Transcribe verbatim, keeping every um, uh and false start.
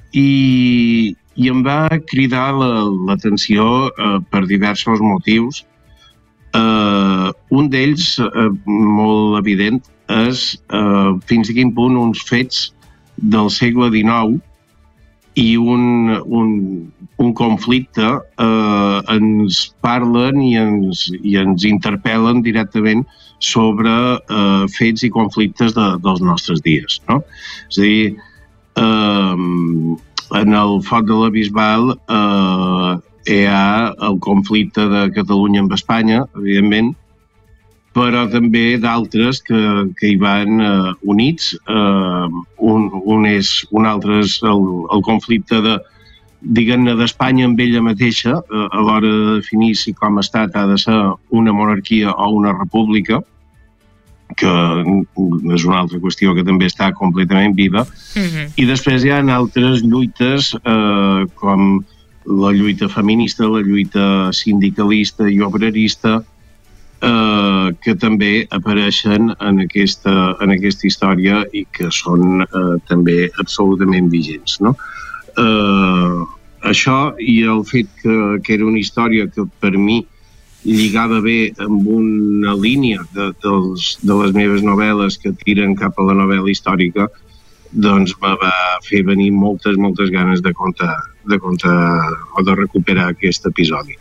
i, i em va cridar l'atenció eh, per diversos motius. Uh, un d'ells, uh, molt evident, és uh, fins a quin punt uns fets del segle dinou i un, un, un conflicte uh, ens parlen i ens, i ens interpel·len directament sobre uh, fets i conflictes de, dels nostres dies, no? És a dir, uh, en el Foc de la Bisbal uh, hi ha el conflicte de Catalunya amb Espanya, evidentment, però també d'altres que, que hi van uh, units. Uh, un, un, és, un altre és el, el conflicte de, diguem-ne, d'Espanya amb ella mateixa, uh, a l'hora de definir si com a estat ha de ser una monarquia o una república, que és una altra qüestió que també està completament viva. Mm-hmm. I després hi ha altres lluites, uh, com la lluita feminista, la lluita sindicalista i obrerista, eh, que també apareixen en aquesta, en aquesta història i que són eh, també absolutament vigents, no? Eh, això i el fet que, que era una història que per mi lligava bé amb una línia de, dels, de les meves novel·les que tiren cap a la novel·la històrica, doncs me va fer venir moltes, moltes ganes de contar, de contar o de recuperar aquest episodi.